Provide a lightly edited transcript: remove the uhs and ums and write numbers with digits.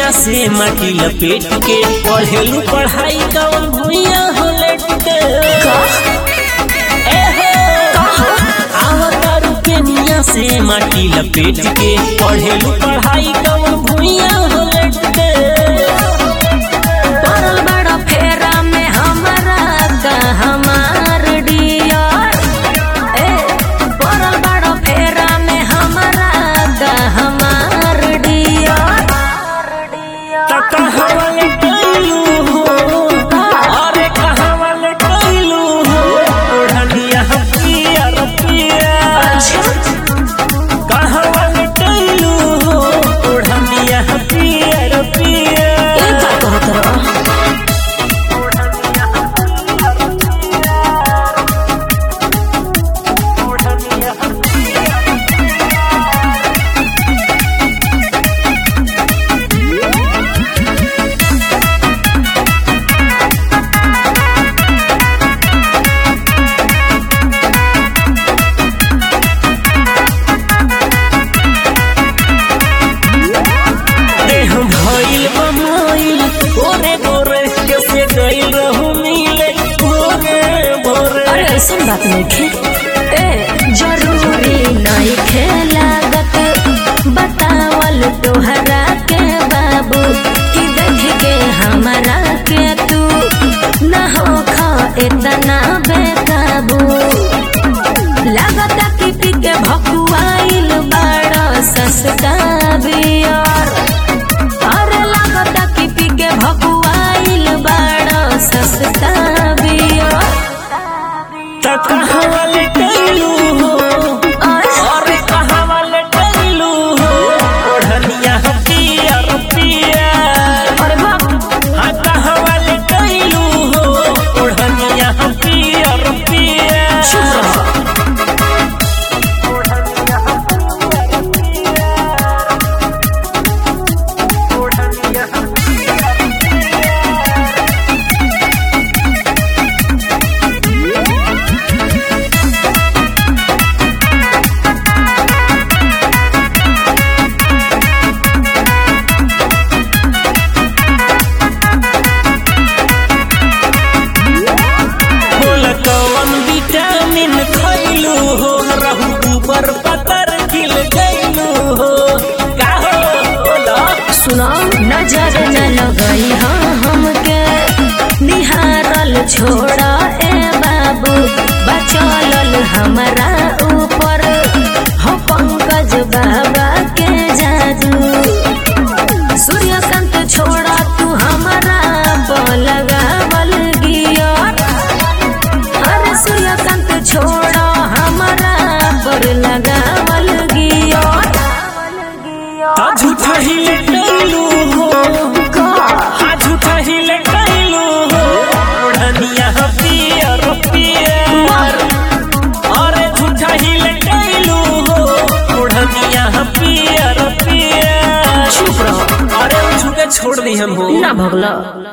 पेनिया से माटी लपेट के पढ़ेलू पढ़ाई कौन भुइया हो लेट के आवतारू पेनिया से माटी लपेट के पढ़ेलू पढ़ाई कौन भुइया हो लेट के पड़ल बड़ा फेरा में हमारा का हमार डियर पड़ल बड़ा फेरा में हमारा का हमार डियर कहाँ वाले कैलू हो अरे कहाँ वाले कैलू हो ओढ़निया पियर पियर कहाँ वाले कैलू हो ओढ़निया पियर पियर ऐसन बात नहीं खे जरूरी नहीं खे लागत बतावल तोहरा के बाबू कि देख के हमारा के तू न हो खा इतना बेकाबू लागत कि पी के भकुआइल बड़ा सस्ता बियर अरे लागत कि पी के भकुआइल बड़ा सस्ता बियर कहाँ वाले कैलू हो अरे कहाँ वाले कैलू हो ओढ़निया पियर पियर अरे बाबू हाँ कहाँ वाले कैलू हो ओढ़निया पियर पियर नजर न लगई हमके निहारल छोड़ा ए बाबू बचल हमारा ऊपर हो पंकज बाबा के जादू सूर्यकांत छोड़ा तू हमारा लगावल गियर अरे सूर्यकांत छोड़ा हमारा पर लगावल गियर झूठा ही कैलू हो झूठा ही कैलू हो ओढ़निया पियर पियर अरे झूठा ही कैलू हो ओढ़निया पियर पियर चुप रहो अरे झूठे छोड़ दी हम हो ना भगला।